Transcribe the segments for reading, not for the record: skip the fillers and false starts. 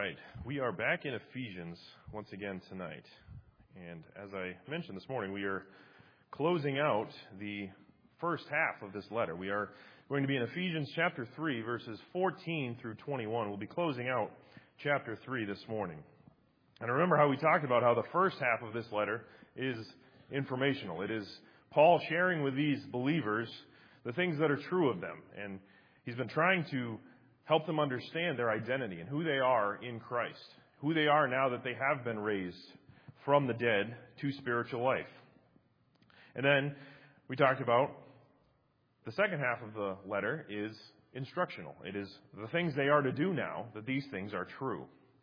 right. We are back in Ephesians once again tonight. And as I mentioned this morning, we are closing out the first half of this letter. We are going to be in Ephesians chapter 3, verses 14 through 21. We'll be closing out chapter 3 this morning. And remember how we talked about how the first half of this letter is informational. It is Paul sharing with these believers the things that are true of them. And he's been trying to help them understand their identity and who they are in Christ, who they are now that they have been raised from the dead to spiritual life. And then we talked about the second half of the letter is instructional. It is the things they are to do now, that these things are true.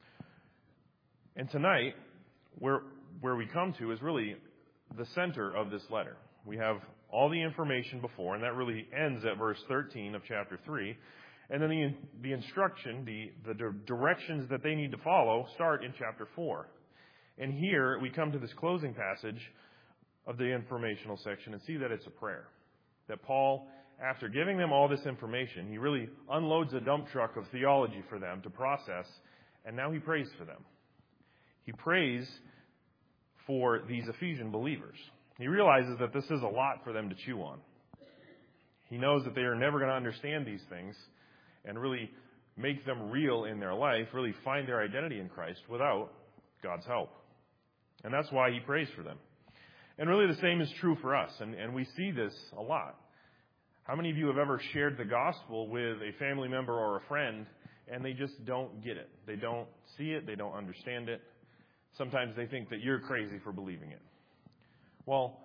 And tonight, where we come to is really the center of this letter. We have all the information before, and that really ends at verse 13 of chapter 3. And then the instruction, the directions that they need to follow start in chapter 4. And here we come to this closing passage of the informational section and see that it's a prayer. That Paul, after giving them all this information, he really unloads a dump truck of theology for them to process, and now he prays for them. He prays for these Ephesian believers. He realizes that this is a lot for them to chew on. He knows that they are never going to understand these things and really make them real in their life, really find their identity in Christ without God's help. And that's why he prays for them. And really the same is true for us, and we see this a lot. How many of you have ever shared the gospel with a family member or a friend, and they just don't get it? They don't see it, they don't understand it. Sometimes they think that you're crazy for believing it. Well,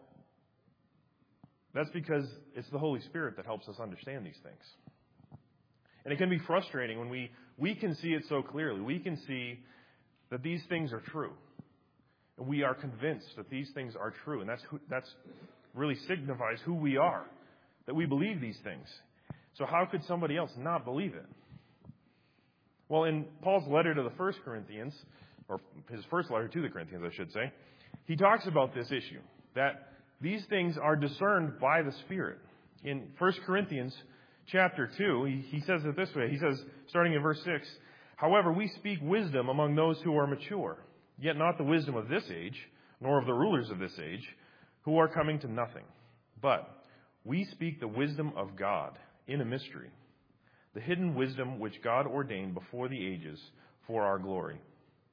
that's because it's the Holy Spirit that helps us understand these things. And it can be frustrating when we can see it so clearly. We can see that these things are true. And we are convinced that these things are true. And that's really signifies who we are, that we believe these things. So how could somebody else not believe it? Well, in Paul's letter to the 1 Corinthians, or his first letter to the Corinthians, I should say, he talks about this issue, that these things are discerned by the Spirit. In 1 Corinthians chapter 2, he says it this way. He says, starting in verse 6, "However, we speak wisdom among those who are mature, yet not the wisdom of this age, nor of the rulers of this age, who are coming to nothing. But we speak the wisdom of God in a mystery, the hidden wisdom which God ordained before the ages for our glory,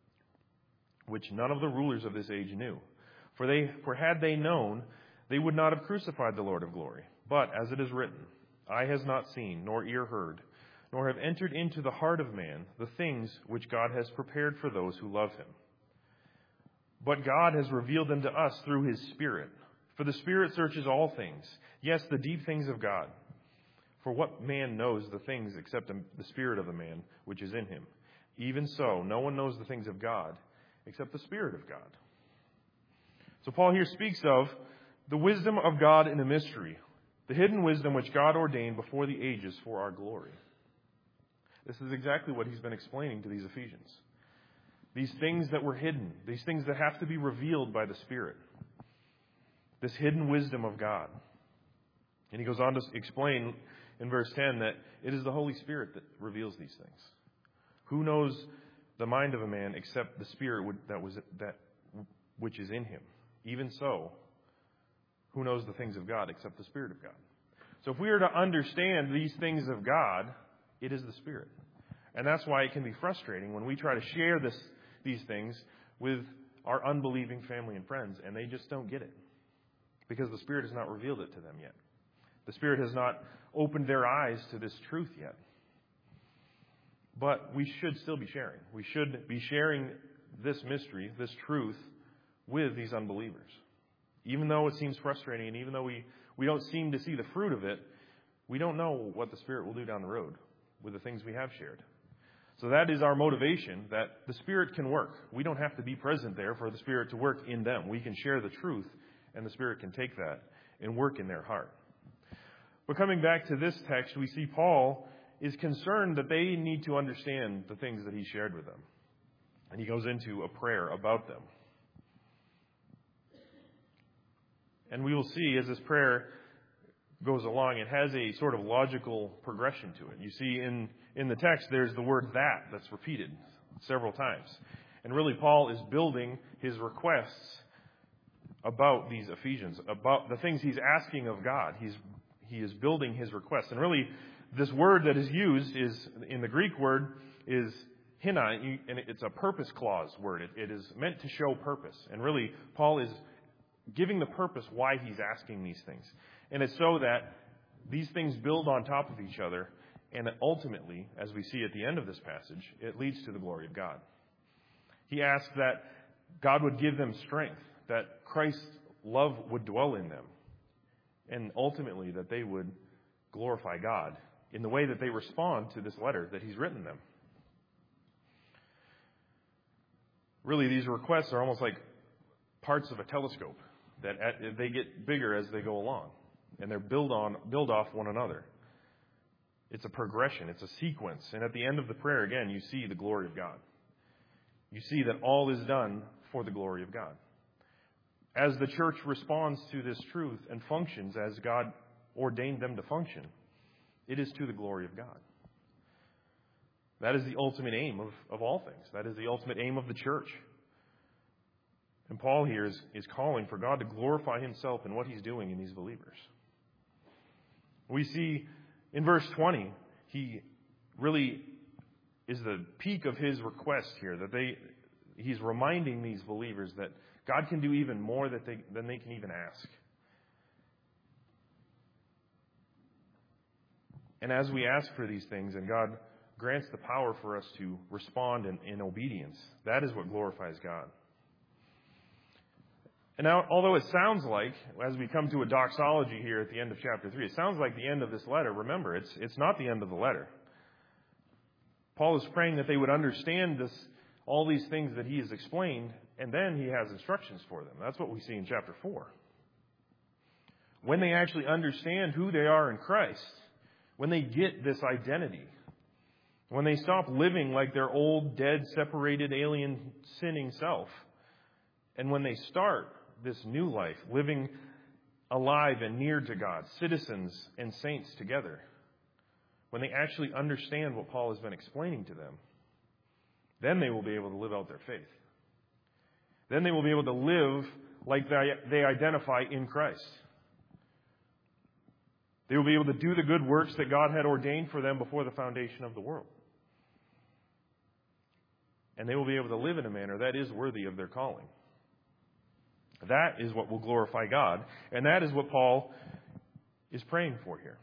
which none of the rulers of this age knew. For had they known, they would not have crucified the Lord of glory. But as it is written, eye has not seen, nor ear heard, nor have entered into the heart of man the things which God has prepared for those who love him. But God has revealed them to us through his Spirit. For the Spirit searches all things, yes, the deep things of God. For what man knows the things except the spirit of the man which is in him? Even so, no one knows the things of God except the Spirit of God." So Paul here speaks of the wisdom of God in a mystery, the hidden wisdom which God ordained before the ages for our glory. This is exactly what he's been explaining to these Ephesians. These things that were hidden, these things that have to be revealed by the Spirit. This hidden wisdom of God. And he goes on to explain in verse 10 that it is the Holy Spirit that reveals these things. Who knows the mind of a man except the Spirit which is in him? Even so, who knows the things of God except the Spirit of God? So if we are to understand these things of God, it is the Spirit. And that's why it can be frustrating when we try to share these things with our unbelieving family and friends, and they just don't get it. Because the Spirit has not revealed it to them yet. The Spirit has not opened their eyes to this truth yet. But we should still be sharing. We should be sharing this mystery, this truth, with these unbelievers. Even though it seems frustrating, and even though we don't seem to see the fruit of it, we don't know what the Spirit will do down the road with the things we have shared. So that is our motivation, that the Spirit can work. We don't have to be present there for the Spirit to work in them. We can share the truth, and the Spirit can take that and work in their heart. But coming back to this text, we see Paul is concerned that they need to understand the things that he shared with them. And he goes into a prayer about them. And we will see as this prayer goes along, it has a sort of logical progression to it. You see in the text, there's the word that's repeated several times. And really, Paul is building his requests about these Ephesians, about the things he's asking of God. He is building his requests. And really, this word that is used is, in the Greek word, is hina, and it's a purpose clause word. It is meant to show purpose. And really, Paul is giving the purpose why he's asking these things. And it's so that these things build on top of each other, and ultimately, as we see at the end of this passage, it leads to the glory of God. He asks that God would give them strength, that Christ's love would dwell in them, and ultimately that they would glorify God in the way that they respond to this letter that he's written them. Really, these requests are almost like parts of a telescope that they get bigger as they go along, and they're build off one another. It's a progression, it's a sequence, and at the end of the prayer, again, you see the glory of God. You see that all is done for the glory of God. As the church responds to this truth and functions as God ordained them to function, it is to the glory of God. That is the ultimate aim of all things. That is the ultimate aim of the church. And Paul here is calling for God to glorify himself in what he's doing in these believers. We see in verse 20, he really is the peak of his request here, that he's reminding these believers that God can do even more than they can even ask. And as we ask for these things, and God grants the power for us to respond in obedience, that is what glorifies God. And now, although it sounds like, as we come to a doxology here at the end of chapter 3, it sounds like the end of this letter. Remember, it's not the end of the letter. Paul is praying that they would understand all these things that he has explained, and then he has instructions for them. That's what we see in chapter 4. When they actually understand who they are in Christ, when they get this identity, when they stop living like their old, dead, separated, alien, sinning self, and when they start this new life, living alive and near to God, citizens and saints together, when they actually understand what Paul has been explaining to them, then they will be able to live out their faith. Then they will be able to live like they identify in Christ. They will be able to do the good works that God had ordained for them before the foundation of the world. And they will be able to live in a manner that is worthy of their calling. That is what will glorify God, and that is what Paul is praying for here.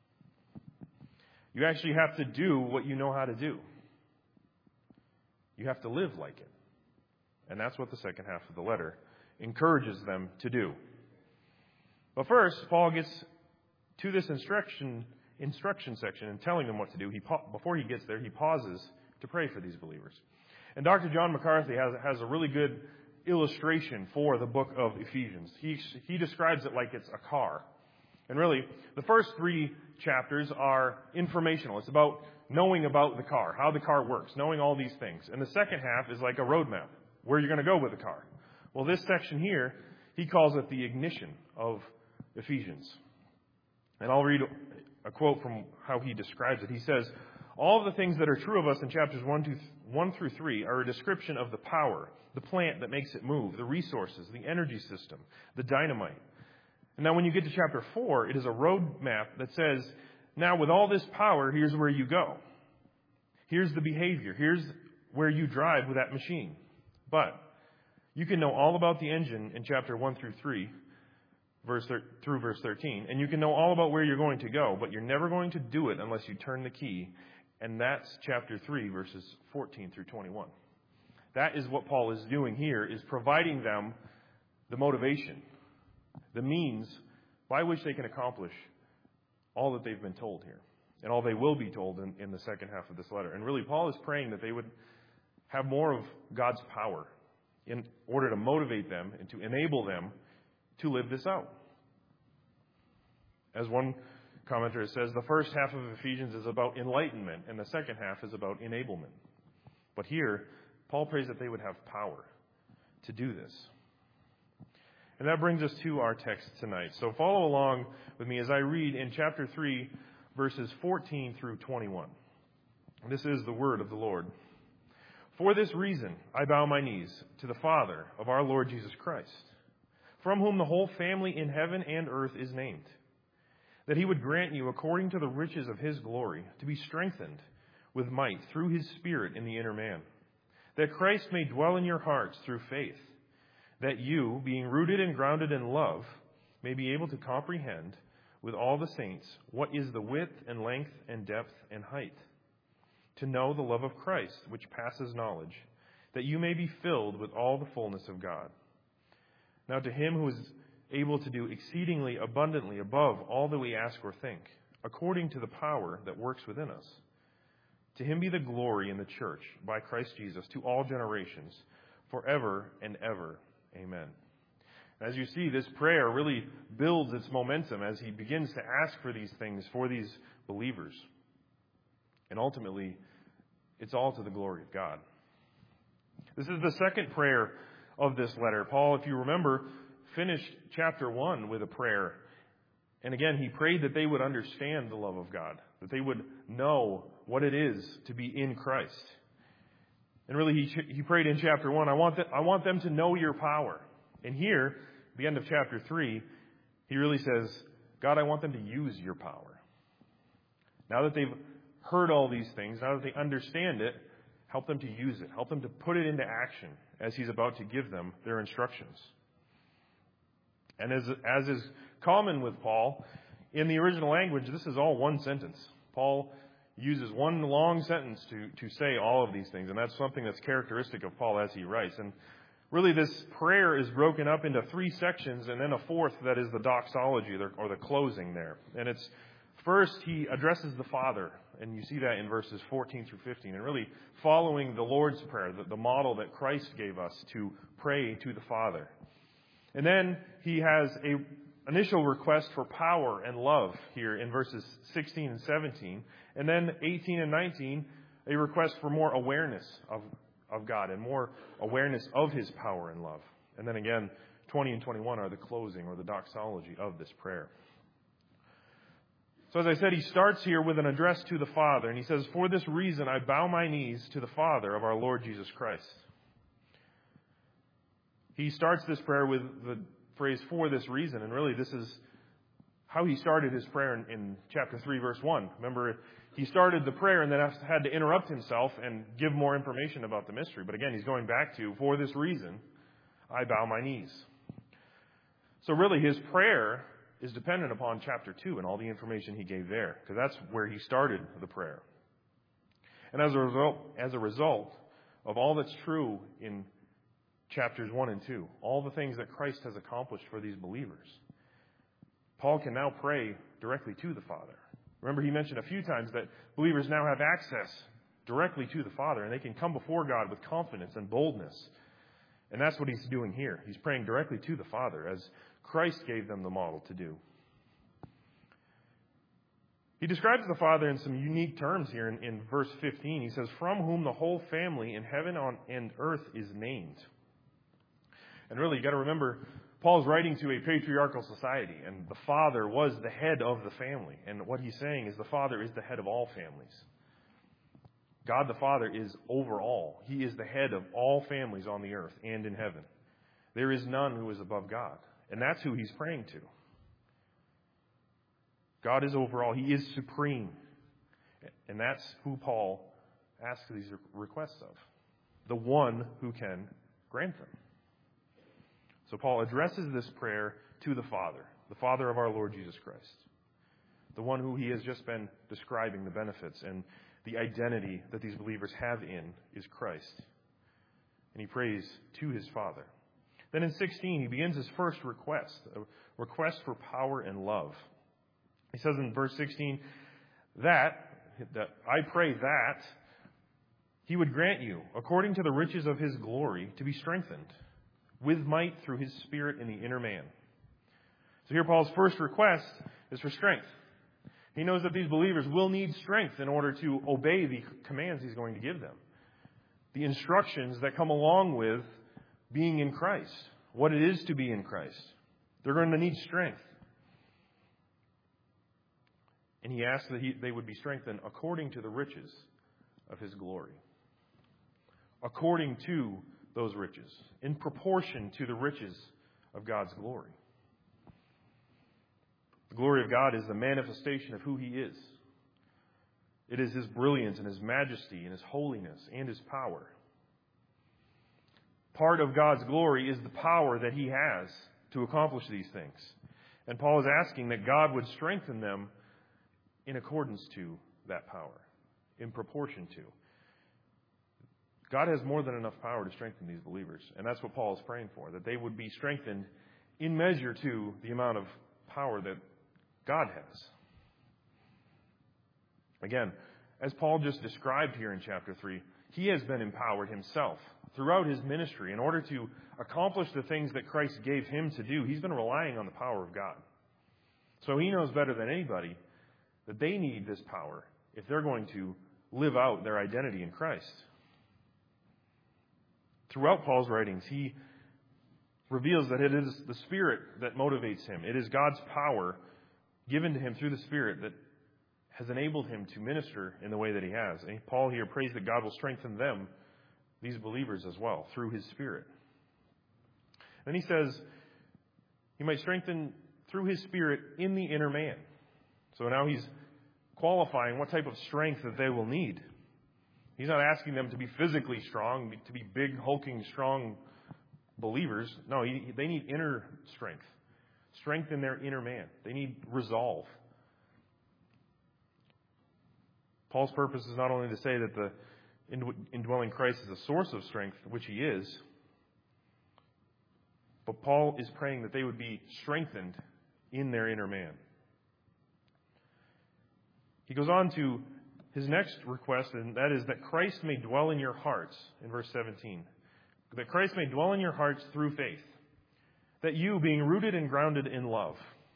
You actually have to do what you know how to do. You have to live like it. And that's what the second half of the letter encourages them to do. But first, Paul gets to this instruction section and telling them what to do. Before he gets there, he pauses to pray for these believers. And Dr. John MacArthur has a really good illustration for the book of Ephesians. He describes it like it's a car. And really, the first 3 chapters are informational. It's about knowing about the car, how the car works, knowing all these things. And the second half is like a roadmap, where you're going to go with the car. Well, this section here, he calls it the ignition of Ephesians. And I'll read a quote from how he describes it. He says, "All of the things that are true of us in chapters 1 through 3 are a description of the power, the plant that makes it move, the resources, the energy system, the dynamite. And now when you get to chapter 4, it is a roadmap that says, now with all this power, here's where you go. Here's the behavior. Here's where you drive with that machine. But you can know all about the engine in chapter 1 through 3, through verse 13, and you can know all about where you're going to go, but you're never going to do it unless you turn the key. And that's chapter 3, verses 14 through 21. That is what Paul is doing here, is providing them the motivation, the means by which they can accomplish all that they've been told here, and all they will be told in the second half of this letter. And really, Paul is praying that they would have more of God's power in order to motivate them and to enable them to live this out. As one commentator says, the first half of Ephesians is about enlightenment, and the second half is about enablement. But here, Paul prays that they would have power to do this. And that brings us to our text tonight. So follow along with me as I read in chapter 3, verses 14 through 21. This is the word of the Lord. For this reason, I bow my knees to the Father of our Lord Jesus Christ, from whom the whole family in heaven and earth is named, that he would grant you, according to the riches of his glory, to be strengthened with might through his Spirit in the inner man, that Christ may dwell in your hearts through faith, that you, being rooted and grounded in love, may be able to comprehend with all the saints what is the width and length and depth and height, to know the love of Christ, which passes knowledge, that you may be filled with all the fullness of God. Now to him who is able to do exceedingly abundantly above all that we ask or think, according to the power that works within us, to him be the glory in the church by Christ Jesus to all generations, forever and ever. Amen. As you see, this prayer really builds its momentum as he begins to ask for these things for these believers. And ultimately, it's all to the glory of God. This is the second prayer of this letter. Paul, if you remember, finished chapter 1 with a prayer. And again, he prayed that they would understand the love of God, that they would know what it is to be in Christ. And really, he prayed in chapter 1, I want them to know your power. And here, at the end of chapter 3, he really says, God, I want them to use your power. Now that they've heard all these things, now that they understand it, help them to use it. Help them to put it into action as he's about to give them their instructions. And as is common with Paul, in the original language, this is all one sentence. Paul uses one long sentence to say all of these things, and that's something that's characteristic of Paul as he writes. And really, this prayer is broken up into 3 sections, and then a fourth that is the doxology, or the closing there. And it's first, he addresses the Father, and you see that in verses 14 through 15, and really following the Lord's Prayer, the model that Christ gave us to pray to the Father. And then he has an initial request for power and love here in verses 16 and 17. And then 18 and 19, a request for more awareness of God and more awareness of his power and love. And then again, 20 and 21 are the closing or the doxology of this prayer. So as I said, he starts here with an address to the Father. And he says, for this reason I bow my knees to the Father of our Lord Jesus Christ. He starts this prayer with the phrase, for this reason. And really, this is how he started his prayer in chapter 3, verse 1. Remember, he started the prayer and then had to interrupt himself and give more information about the mystery. But again, he's going back to, for this reason, I bow my knees. So really, his prayer is dependent upon chapter 2 and all the information he gave there, because that's where he started the prayer. And as a result of all that's true in chapters 1 and 2, all the things that Christ has accomplished for these believers, Paul can now pray directly to the Father. Remember, he mentioned a few times that believers now have access directly to the Father, and they can come before God with confidence and boldness. And that's what he's doing here. He's praying directly to the Father, as Christ gave them the model to do. He describes the Father in some unique terms here in verse 15. He says, from whom the whole family in heaven and earth is named. And really, you've got to remember, Paul's writing to a patriarchal society, and the father was the head of the family. And what he's saying is the Father is the head of all families. God the Father is over all. He is the head of all families on the earth and in heaven. There is none who is above God. And that's who he's praying to. God is over all. He is supreme. And that's who Paul asks these requests of. The one who can grant them. So Paul addresses this prayer to the Father of our Lord Jesus Christ. The one who he has just been describing the benefits and the identity that these believers have in is Christ. And he prays to his Father. Then in 16, he begins his first request, a request for power and love. He says in verse 16, that I pray that he would grant you, according to the riches of his glory, to be strengthened with might through his Spirit in the inner man. So here Paul's first request is for strength. He knows that these believers will need strength in order to obey the commands he's going to give them. The instructions that come along with being in Christ, what it is to be in Christ. They're going to need strength. And he asks that they would be strengthened according to the riches of his glory. according to those riches, in proportion to the riches of God's glory. The glory of God is the manifestation of who He is. It is His brilliance and His majesty and His holiness and His power. Part of God's glory is the power that He has to accomplish these things. And Paul is asking that God would strengthen them in accordance to that power, in proportion to. God has more than enough power to strengthen these believers. And that's what Paul is praying for, that they would be strengthened in measure to the amount of power that God has. Again, as Paul just described here in chapter 3, he has been empowered himself throughout his ministry in order to accomplish the things that Christ gave him to do. He's been relying on the power of God. So he knows better than anybody that they need this power if they're going to live out their identity in Christ. Throughout Paul's writings, he reveals that it is the Spirit that motivates him. It is God's power given to him through the Spirit that has enabled him to minister in the way that he has. And Paul here prays that God will strengthen them, these believers as well, through His Spirit. Then he says He might strengthen through His Spirit in the inner man. So now he's qualifying what type of strength that they will need. He's not asking them to be physically strong, to be big, hulking, strong believers. No, they need inner strength. Strength in their inner man. They need resolve. Paul's purpose is not only to say that the indwelling Christ is a source of strength, which He is, but Paul is praying that they would be strengthened in their inner man. He goes on to his next request, and that is that Christ may dwell in your hearts, in verse 17. That Christ may dwell in your hearts through faith. That you, being rooted and grounded in love.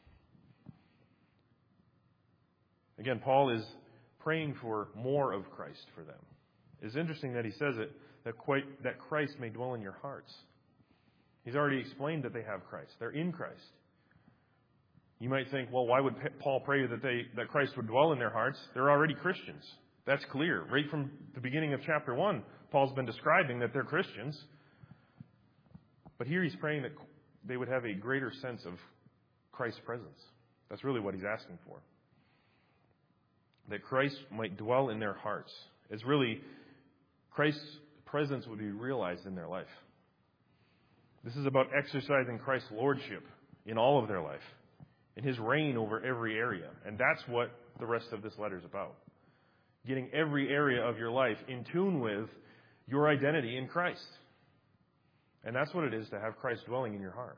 Again, Paul is praying for more of Christ for them. It's interesting that he says it, that Christ may dwell in your hearts. He's already explained that they have Christ. They're in Christ. You might think, well, why would Paul pray that Christ would dwell in their hearts? They're already Christians. That's clear. Right from the beginning of chapter 1, Paul's been describing that they're Christians. But here he's praying that they would have a greater sense of Christ's presence. That's really what he's asking for. That Christ might dwell in their hearts. It's really Christ's presence would be realized in their life. This is about exercising Christ's lordship in all of their life, in His reign over every area. And that's what the rest of this letter is about. Getting every area of your life in tune with your identity in Christ. And that's what it is to have Christ dwelling in your heart.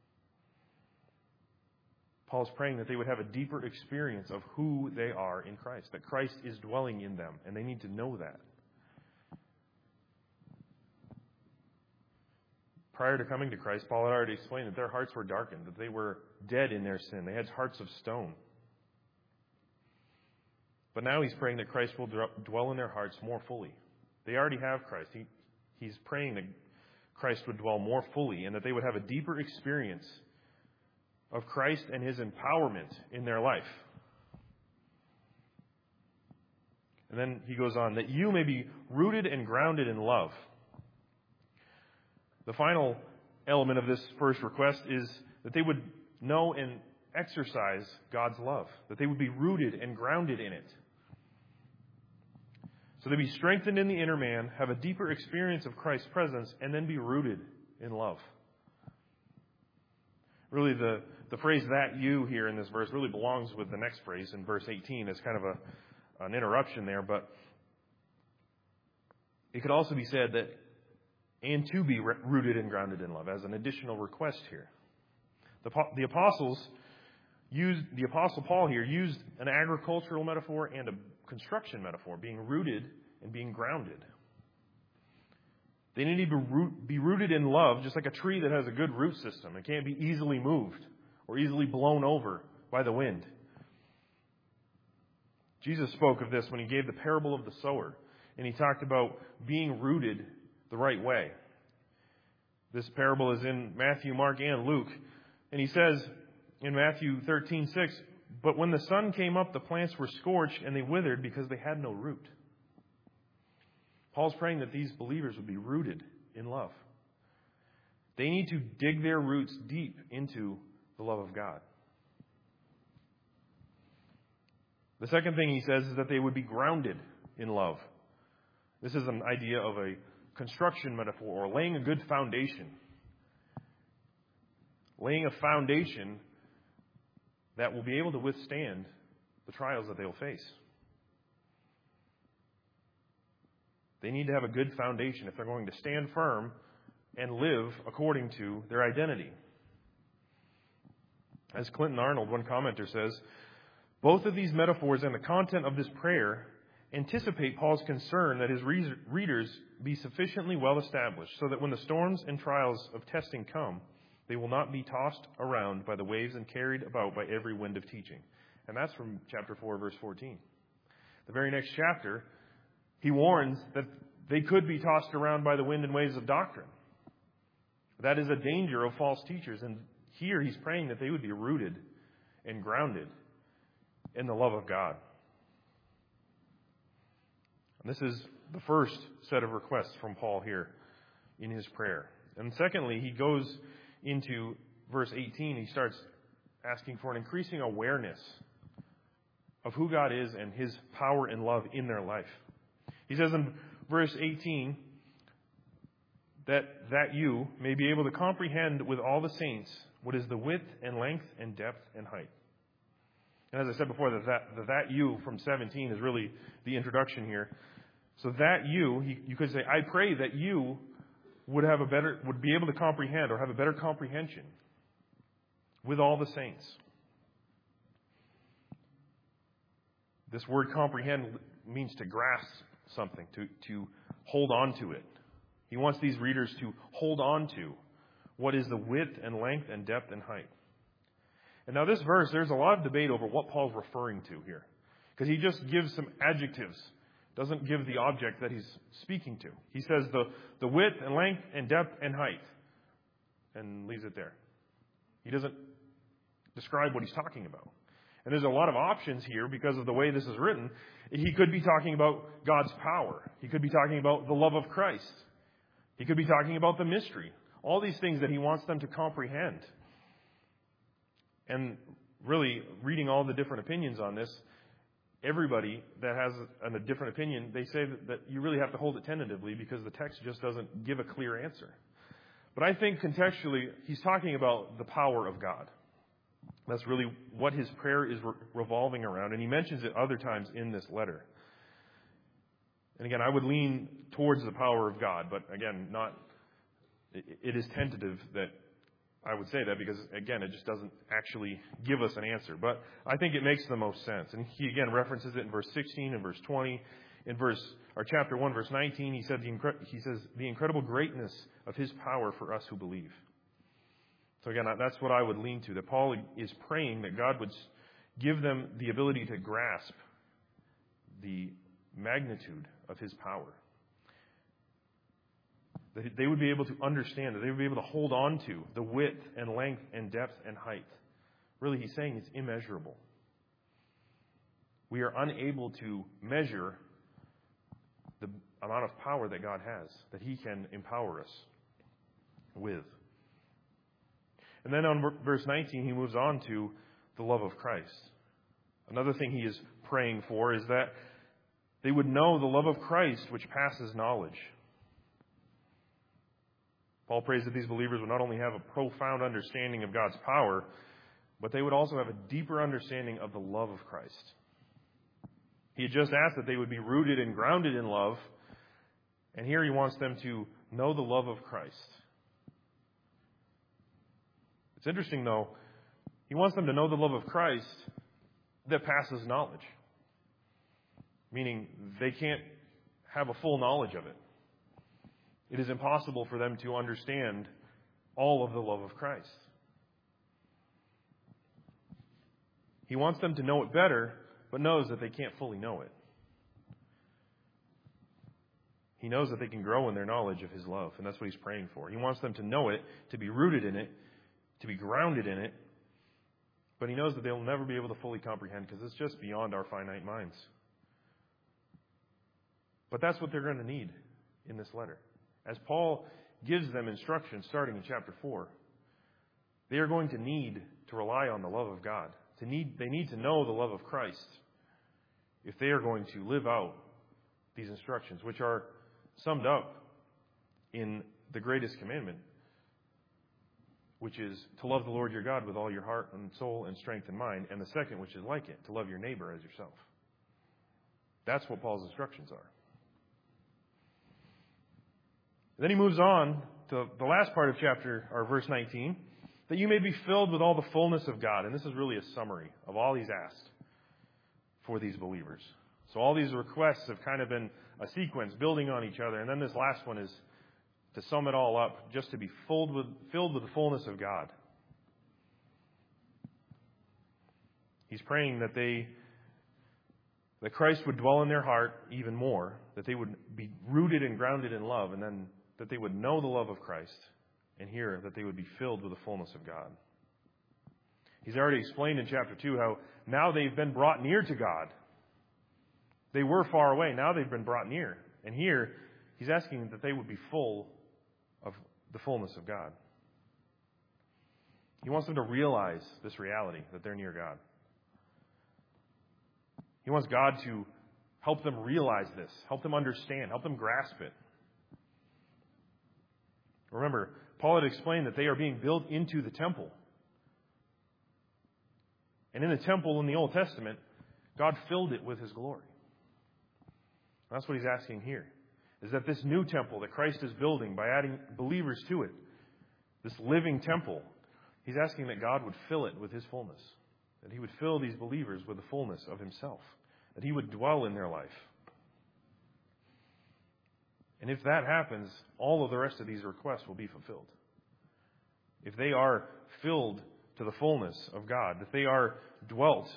Paul's praying that they would have a deeper experience of who they are in Christ, that Christ is dwelling in them, and they need to know that. Prior to coming to Christ, Paul had already explained that their hearts were darkened, that they were dead in their sin. They had hearts of stone. But now he's praying that Christ will dwell in their hearts more fully. They already have Christ. He's praying that Christ would dwell more fully and that they would have a deeper experience of Christ and His empowerment in their life. And then he goes on, that you may be rooted and grounded in love. The final element of this first request is that they would know and exercise God's love, that they would be rooted and grounded in it. So they'd be strengthened in the inner man, have a deeper experience of Christ's presence, and then be rooted in love. Really, the phrase "that you" here in this verse really belongs with the next phrase in verse 18. It's kind of an interruption there, but it could also be said that and to be rooted and grounded in love as an additional request here. The Apostle Paul here used an agricultural metaphor and a construction metaphor, being rooted and being grounded. They need to be rooted in love, just like a tree that has a good root system. It can't be easily moved or easily blown over by the wind. Jesus spoke of this when He gave the parable of the sower, and He talked about being rooted the right way. This parable is in Matthew, Mark, and Luke. And He says in Matthew 13:6, "But when the sun came up, the plants were scorched, and they withered because they had no root." Paul's praying that these believers would be rooted in love. They need to dig their roots deep into the love of God. The second thing he says is that they would be grounded in love. This is an idea of a construction metaphor, or laying a good foundation. Laying a foundation that will be able to withstand the trials that they'll face. They need to have a good foundation if they're going to stand firm and live according to their identity. As Clinton Arnold, one commenter, says, both of these metaphors and the content of this prayer anticipate Paul's concern that his readers be sufficiently well established so that when the storms and trials of testing come, they will not be tossed around by the waves and carried about by every wind of teaching. And that's from chapter 4, verse 14. The very next chapter, he warns that they could be tossed around by the wind and waves of doctrine. That is a danger of false teachers. And here he's praying that they would be rooted and grounded in the love of God. And this is the first set of requests from Paul here in his prayer. And secondly, he goes into verse 18. He starts asking for an increasing awareness of who God is and His power and love in their life. He says in verse 18 that you may be able to comprehend with all the saints what is the width and length and depth and height. And as I said before, that you from 17 is really the introduction here. So that you could say, I pray that you would be able to comprehend or have a better comprehension with all the saints. This word comprehend means to grasp something, to hold on to it. He wants these readers to hold on to what is the width and length and depth and height. And now this verse, there's a lot of debate over what Paul's referring to here. Because he just gives some adjectives, doesn't give the object that he's speaking to. He says the width and length and depth and height, and leaves it there. He doesn't describe what he's talking about. And there's a lot of options here because of the way this is written. He could be talking about God's power. He could be talking about the love of Christ. He could be talking about the mystery. All these things that he wants them to comprehend. And really, reading all the different opinions on this, everybody that has a different opinion, they say that you really have to hold it tentatively because the text just doesn't give a clear answer. But I think contextually, he's talking about the power of God. That's really what his prayer is revolving around. And he mentions it other times in this letter. And again, I would lean towards the power of God. But again, it is tentative that I would say that because, again, it just doesn't actually give us an answer. But I think it makes the most sense. And he, again, references it in verse 16 and verse 20. In chapter 1, verse 19, he says, the incredible greatness of his power for us who believe. So again, that's what I would lean to, that Paul is praying that God would give them the ability to grasp the magnitude of his power. That they would be able to understand, that they would be able to hold on to the width and length and depth and height. Really, he's saying it's immeasurable. We are unable to measure the amount of power that God has, that he can empower us with. And then on verse 19, he moves on to the love of Christ. Another thing he is praying for is that they would know the love of Christ, which passes knowledge. Paul prays that these believers would not only have a profound understanding of God's power, but they would also have a deeper understanding of the love of Christ. He had just asked that they would be rooted and grounded in love, and here he wants them to know the love of Christ. It's interesting, though, he wants them to know the love of Christ that passes knowledge. Meaning they can't have a full knowledge of it. It is impossible for them to understand all of the love of Christ. He wants them to know it better, but knows that they can't fully know it. He knows that they can grow in their knowledge of his love, and that's what he's praying for. He wants them to know it, to be rooted in it, to be grounded in it, but he knows that they'll never be able to fully comprehend because it's just beyond our finite minds. But that's what they're going to need in this letter. As Paul gives them instructions starting in chapter 4, they are going to need to rely on the love of God. They need to know the love of Christ if they are going to live out these instructions, which are summed up in the greatest commandment, which is to love the Lord your God with all your heart and soul and strength and mind, and the second, which is like it, to love your neighbor as yourself. That's what Paul's instructions are. Then he moves on to the last part of verse 19, that you may be filled with all the fullness of God. And this is really a summary of all he's asked for these believers. So all these requests have kind of been a sequence building on each other. And then this last one is to sum it all up, just to be filled with the fullness of God. He's praying that Christ would dwell in their heart even more, that they would be rooted and grounded in love, and then that they would know the love of Christ, and here that they would be filled with the fullness of God. He's already explained in chapter 2 how now they've been brought near to God. They were far away. Now they've been brought near. And here, he's asking that they would be full of the fullness of God. He wants them to realize this reality, that they're near God. He wants God to help them realize this, help them understand, help them grasp it. Remember, Paul had explained that they are being built into the temple. And in the temple in the Old Testament, God filled it with His glory. That's what He's asking here, is that this new temple that Christ is building by adding believers to it, this living temple, He's asking that God would fill it with His fullness, that He would fill these believers with the fullness of Himself, that He would dwell in their life. And if that happens, all of the rest of these requests will be fulfilled. If they are filled to the fullness of God, if they are dwelt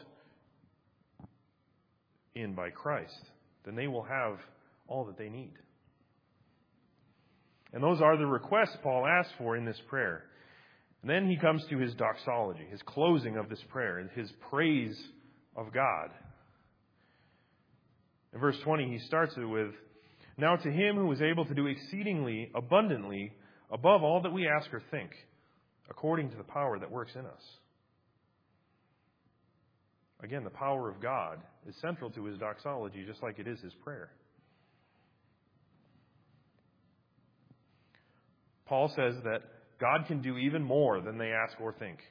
in by Christ, then they will have all that they need. And those are the requests Paul asks for in this prayer. And then he comes to his doxology, his closing of this prayer, his praise of God. In verse 20, he starts it with, "Now to Him who is able to do exceedingly abundantly above all that we ask or think, according to the power that works in us." Again, the power of God is central to his doxology, just like it is his prayer. Paul says that God can do even more than they ask or think.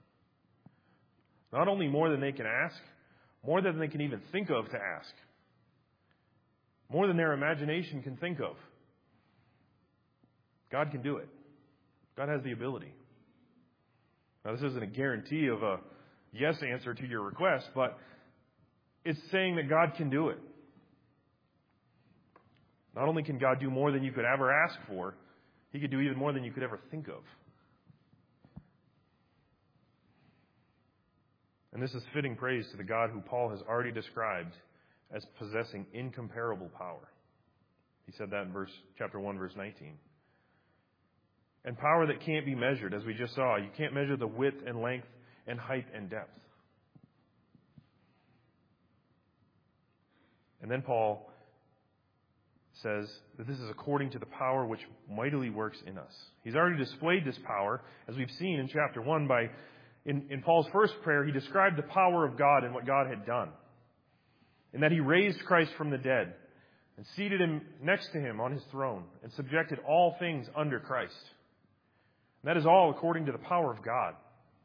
Not only more than they can ask, more than they can even think of to ask. More than their imagination can think of. God can do it. God has the ability. Now, this isn't a guarantee of a yes answer to your request, but it's saying that God can do it. Not only can God do more than you could ever ask for, He could do even more than you could ever think of. And this is fitting praise to the God who Paul has already described as possessing incomparable power. He said that in chapter 1, verse 19. And power that can't be measured, as we just saw. You can't measure the width and length and height and depth. And then Paul says that this is according to the power which mightily works in us. He's already displayed this power, as we've seen in chapter 1. In Paul's first prayer, he described the power of God and what God had done. And that He raised Christ from the dead and seated Him next to Him on His throne and subjected all things under Christ. And that is all according to the power of God.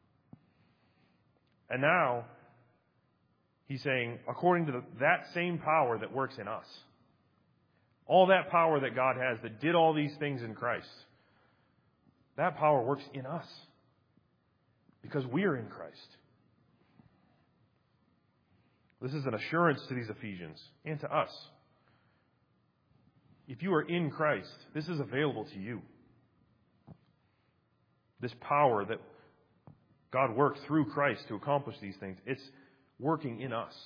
And now, he's saying, according to that same power that works in us. All that power that God has that did all these things in Christ, that power works in us because we are in Christ. This is an assurance to these Ephesians and to us. If you are in Christ, this is available to you. This power that God worked through Christ to accomplish these things, it's working in us.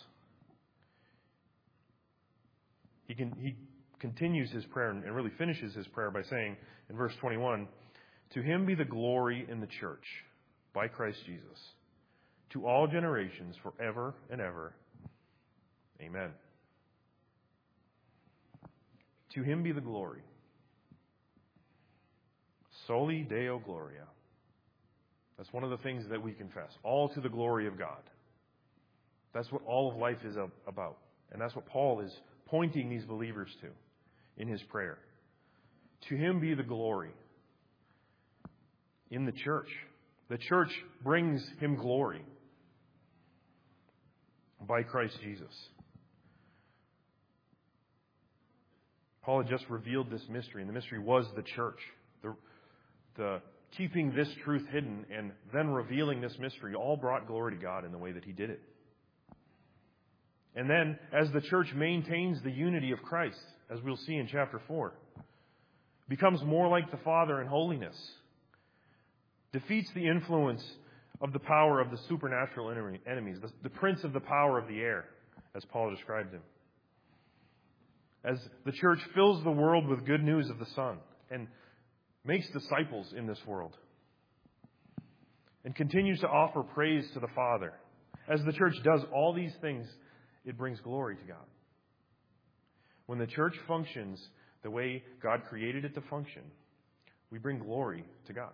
He continues his prayer and really finishes his prayer by saying in verse 21, "To Him be the glory in the church by Christ Jesus, to all generations forever and ever. Amen." To Him be the glory. Soli Deo Gloria. That's one of the things that we confess. All to the glory of God. That's what all of life is about. And that's what Paul is pointing these believers to in his prayer. To him be the glory in the church. The church brings him glory by Christ Jesus. Paul had just revealed this mystery, and the mystery was the church. The keeping this truth hidden and then revealing this mystery all brought glory to God in the way that he did it. And then, as the church maintains the unity of Christ, as we'll see in chapter 4, becomes more like the Father in holiness, defeats the influence of the power of the supernatural enemies, the prince of the power of the air, as Paul described him. As the church fills the world with good news of the Son and makes disciples in this world and continues to offer praise to the Father. As the church does all these things, it brings glory to God. When the church functions the way God created it to function, we bring glory to God.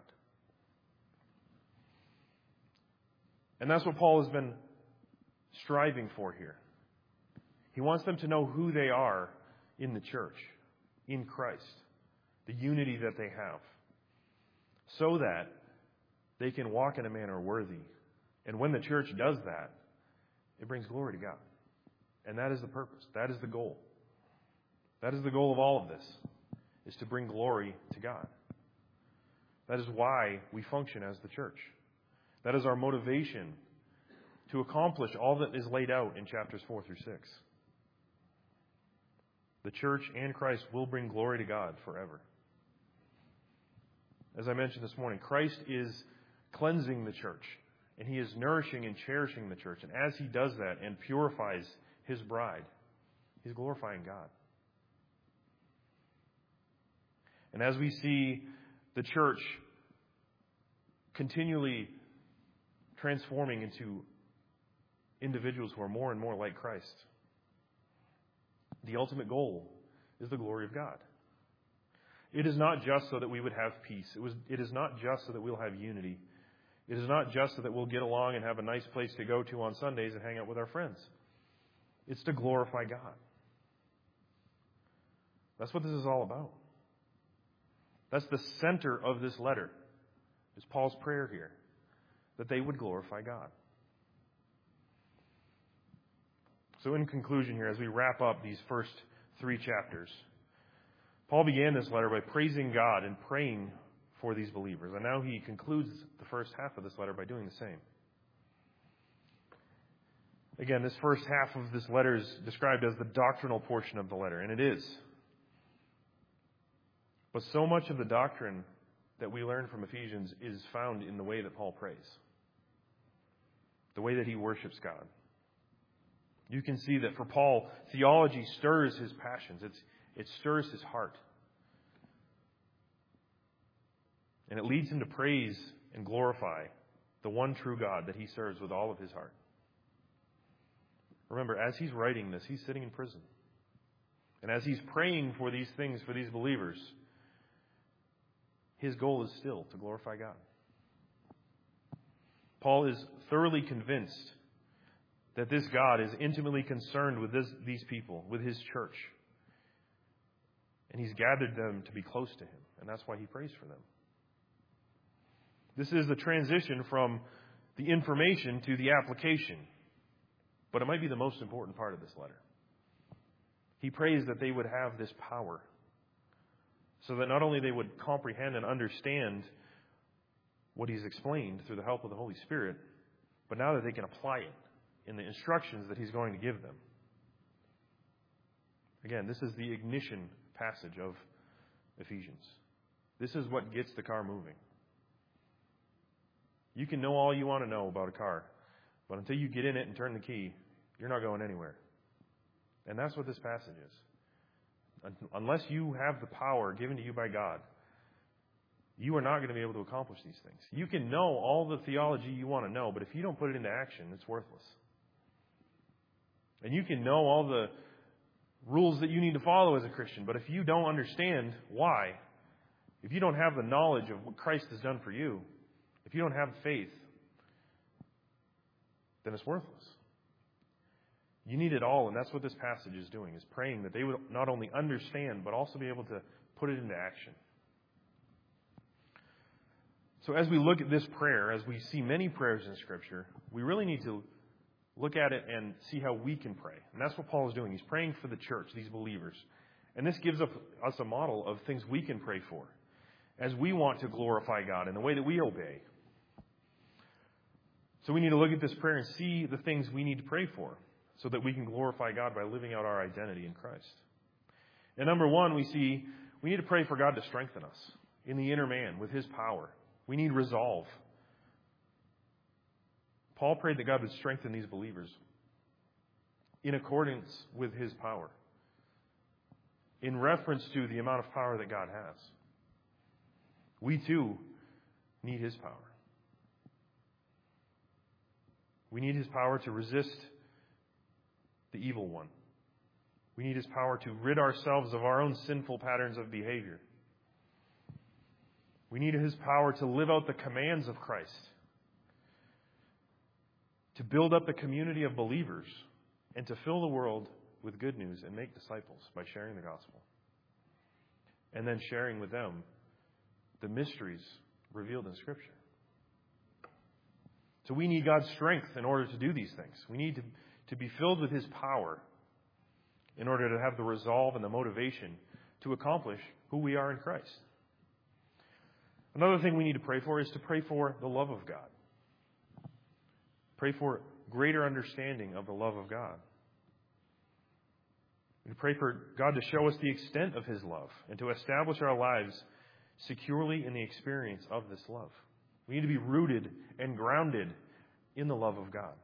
And that's what Paul has been striving for here. He wants them to know who they are in the church, in Christ, the unity that they have, so that they can walk in a manner worthy. And when the church does that, it brings glory to God. And that is the purpose. That is the goal. That is the goal of all of this, is to bring glory to God. That is why we function as the church. That is our motivation to accomplish all that is laid out in chapters 4 through 6. The church and Christ will bring glory to God forever. As I mentioned this morning, Christ is cleansing the church, and he is nourishing and cherishing the church. And as he does that and purifies his bride, he's glorifying God. And as we see the church continually transforming into individuals who are more and more like Christ, the ultimate goal is the glory of God. It is not just so that we would have peace. It is not just so that we'll have unity. It is not just so that we'll get along and have a nice place to go to on Sundays and hang out with our friends. It's to glorify God. That's what this is all about. That's the center of this letter, is Paul's prayer here, that they would glorify God. So in conclusion here, as we wrap up these first 3 chapters, Paul began this letter by praising God and praying for these believers. And now he concludes the first half of this letter by doing the same. Again, this first half of this letter is described as the doctrinal portion of the letter, and it is. But so much of the doctrine that we learn from Ephesians is found in the way that Paul prays, the way that he worships God. You can see that for Paul, theology stirs his passions. It stirs his heart. And it leads him to praise and glorify the one true God that he serves with all of his heart. Remember, as he's writing this, he's sitting in prison. And as he's praying for these things for these believers, his goal is still to glorify God. Paul is thoroughly convinced that this God is intimately concerned with these people, with his church. And he's gathered them to be close to him. And that's why he prays for them. This is the transition from the information to the application. But it might be the most important part of this letter. He prays that they would have this power, so that not only they would comprehend and understand what he's explained through the help of the Holy Spirit, but now that they can apply it in the instructions that he's going to give them. Again, this is the ignition passage of Ephesians. This is what gets the car moving. You can know all you want to know about a car, but until you get in it and turn the key, you're not going anywhere. And that's what this passage is. Unless you have the power given to you by God, you are not going to be able to accomplish these things. You can know all the theology you want to know, but if you don't put it into action, it's worthless. And you can know all the rules that you need to follow as a Christian, but if you don't understand why, If you don't have the knowledge of what Christ has done for you, if you don't have faith, then it's worthless. You need it all, and that's what this passage is doing, is praying that they would not only understand, but also be able to put it into action. So as we look at this prayer, as we see many prayers in Scripture, we really need to look at it and see how we can pray. And that's what Paul is doing. He's praying for the church, these believers. And this gives us a model of things we can pray for as we want to glorify God in the way that we obey. So we need to look at this prayer and see the things we need to pray for so that we can glorify God by living out our identity in Christ. And number one, we see we need to pray for God to strengthen us in the inner man with His power. We need resolve. Paul prayed that God would strengthen these believers in accordance with His power, in reference to the amount of power that God has. We too need His power. We need His power to resist the evil one. We need His power to rid ourselves of our own sinful patterns of behavior. We need His power to live out the commands of Christ, to build up the community of believers, and to fill the world with good news and make disciples by sharing the gospel. And then sharing with them the mysteries revealed in Scripture. So we need God's strength in order to do these things. We need to be filled with His power in order to have the resolve and the motivation to accomplish who we are in Christ. Another thing we need to pray for is to pray for the love of God. Pray for greater understanding of the love of God. We pray for God to show us the extent of His love and to establish our lives securely in the experience of this love. We need to be rooted and grounded in the love of God.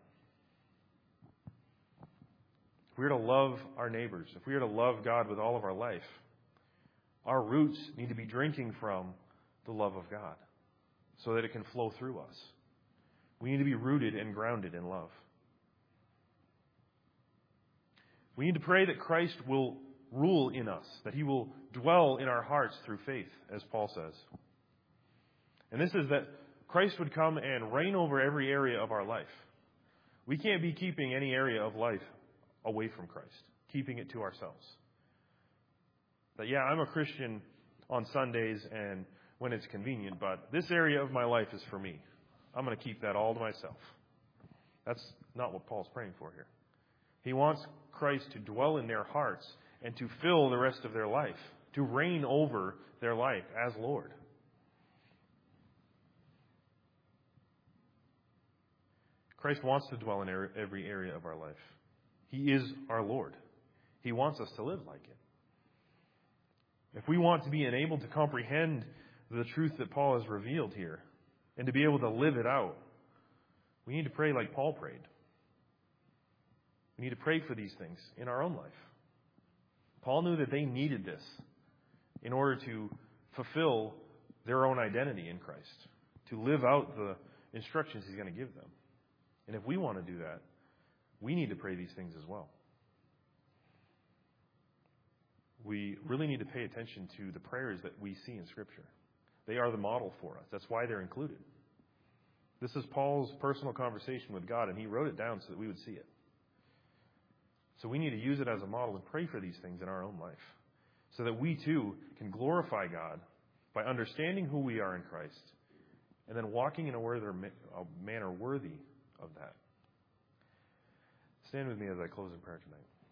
If we are to love our neighbors, if we are to love God with all of our life, our roots need to be drinking from the love of God so that it can flow through us. We need to be rooted and grounded in love. We need to pray that Christ will rule in us, that He will dwell in our hearts through faith, as Paul says. And this is that Christ would come and reign over every area of our life. We can't be keeping any area of life away from Christ, keeping it to ourselves. That, yeah, I'm a Christian on Sundays and when it's convenient, but this area of my life is for me. I'm going to keep that all to myself. That's not what Paul's praying for here. He wants Christ to dwell in their hearts and to fill the rest of their life, to reign over their life as Lord. Christ wants to dwell in every area of our life. He is our Lord. He wants us to live like it. If we want to be enabled to comprehend the truth that Paul has revealed here and to be able to live it out, we need to pray like Paul prayed. We need to pray for these things in our own life. Paul knew that they needed this in order to fulfill their own identity in Christ, to live out the instructions He's going to give them. And if we want to do that, we need to pray these things as well. We really need to pay attention to the prayers that we see in Scripture. They are the model for us. That's why they're included. This is Paul's personal conversation with God, and he wrote it down so that we would see it. So we need to use it as a model and pray for these things in our own life so that we too can glorify God by understanding who we are in Christ and then walking in a manner worthy of that. Stand with me as I close in prayer tonight.